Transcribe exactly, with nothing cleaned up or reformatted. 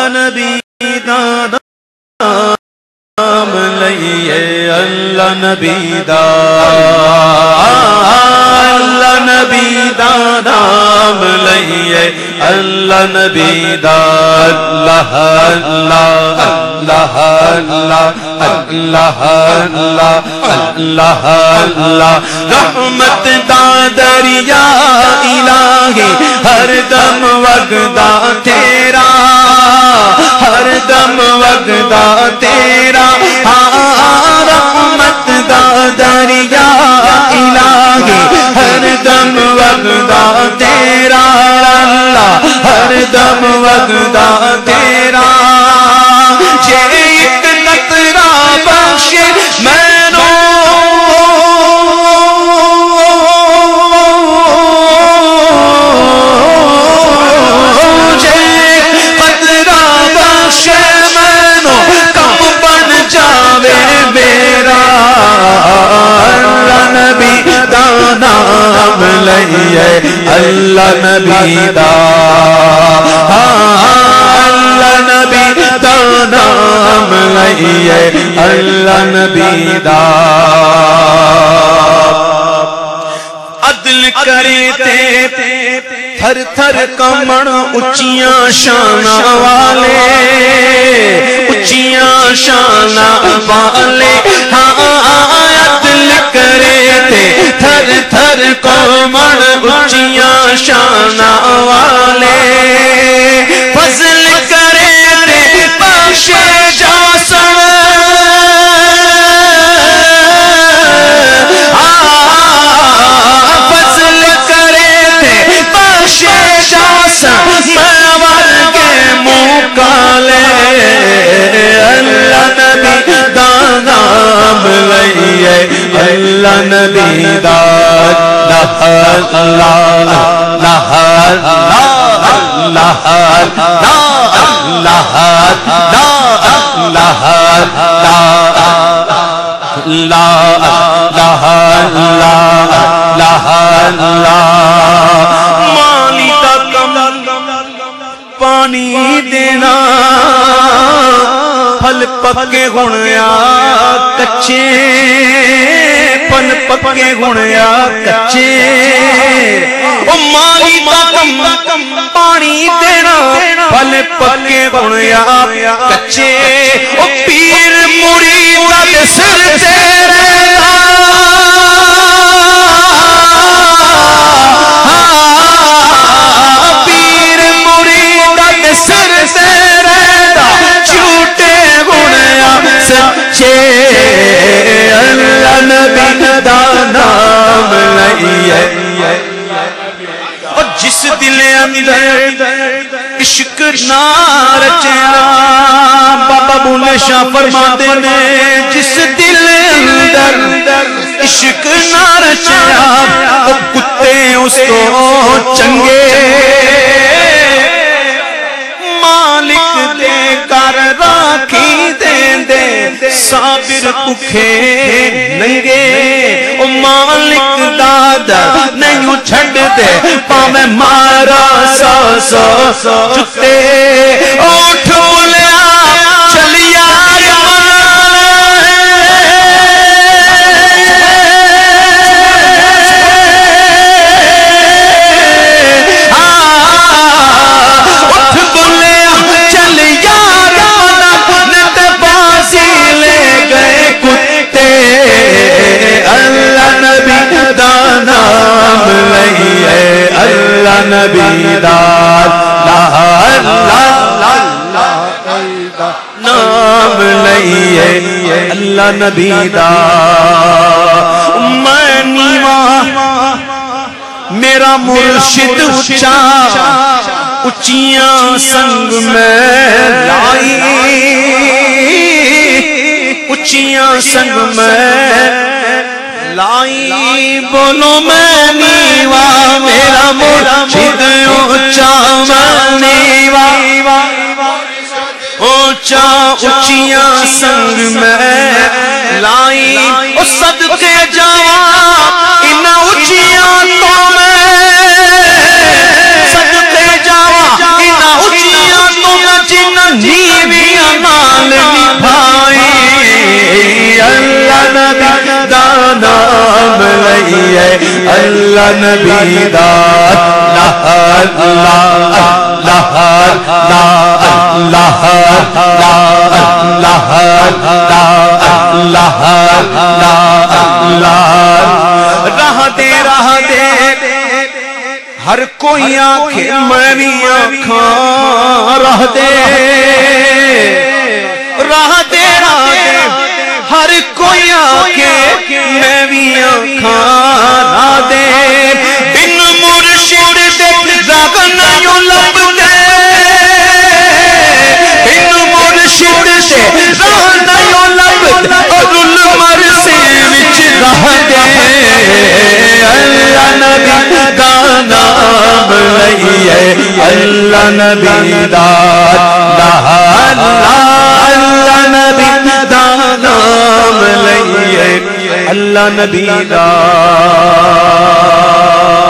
نبی دا نام لئیے اللہ نبی دا اللہ نبی دا نام لئیے اللہ نبی دا اللہ اللہ اللہ اللہ اللہ اللہ اللہ رحمت دا دریا الہی ہر دم وگدا تیرا ہر دم وگدا تیرا رحمت دا دریا الہی ہر دم وگدا تیرا اللہ ہر دم وگدا تیرا جے ایک قطرہ بخشے مینوں جے قطرہ بخشے مینوں کم بن جاوے میرا اللہ نبی دا نام لئیے اللہ نبی دا اللہ نبی دا نام لئیے اللہ نبی دا عدل کرے تے تھر تھر کمن اچیاں شانہ والے اچیاں شانہ والے عدل کرے تے تھر تھر کمن اچیاں شانہ والے فضل کرے تے بخشے جاسن فضل کرے تے بخشے جاسن مور کے مکالے اللہ نبی دا نام لئیے اللہ نبی دا اللہ اللہ مالی دا کم پانی دینا پھل پکے گھنیا کچے پھل پکے گھنیا کچے او مالی دا کم پانی دینا پھل پکے گھنیا کچے او پیر مرید دے سر تیرے پیر مرید دے سر تیرے چھوٹے گھنیا سچے اللہ نبی دا نام لئیے اور جس دل اندر عشق نہ رچیا بابا بولے شاہ فرماتے نے جس دل اندر عشق نہ رچیا وہ کتے اس کو چنگے مالک دے کر راکھی دے دے صابر کھے ننگے او مالک دادا نہیں چھڑ دے پاویں مارا سو سو چکتے اٹھ بولیا چلیا اللہ نبی دار نام لئیے اللہ نبی دار میں نیواں میرا مرشد اچھا اچیاں سنگ میں لائی اچیاں سنگ میں لائی بولو میں نیواں میرا مرشد اچھا میں نیواں اونچا اچیاں سنگ میں لائی او صدقے جاواں ان اچیاں تو میں صدقے جاواں ان اچیاں تو میں جن لئیے اللہ نبی دا اللہ اللہ اللہ اللہ اللہ اللہ اللہ راہ دے راہ دے ہر کوئی آنکھیں میں بھی آنکھاں راہ دے راہ دے راہ دے ہر کوئی آنکھیں میں بھی آنکھاں راہ دے بن مرشد دے راگ نیوں لب دے بن مرشد دے راہ نیوں لب دے اور المرسی وچ راہ دے اللہ نبی دا نام لئیے اللہ نبی دا اللہ نبی دا نام لئیے اللہ نبی دا